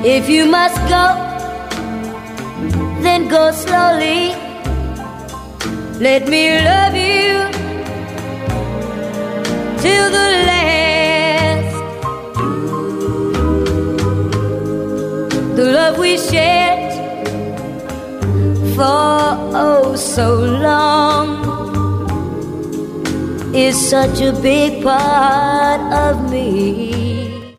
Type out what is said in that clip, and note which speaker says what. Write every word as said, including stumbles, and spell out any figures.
Speaker 1: If you must go, then go slowly. Let me love you till the last. The love we shared for oh so long is such a big part of me.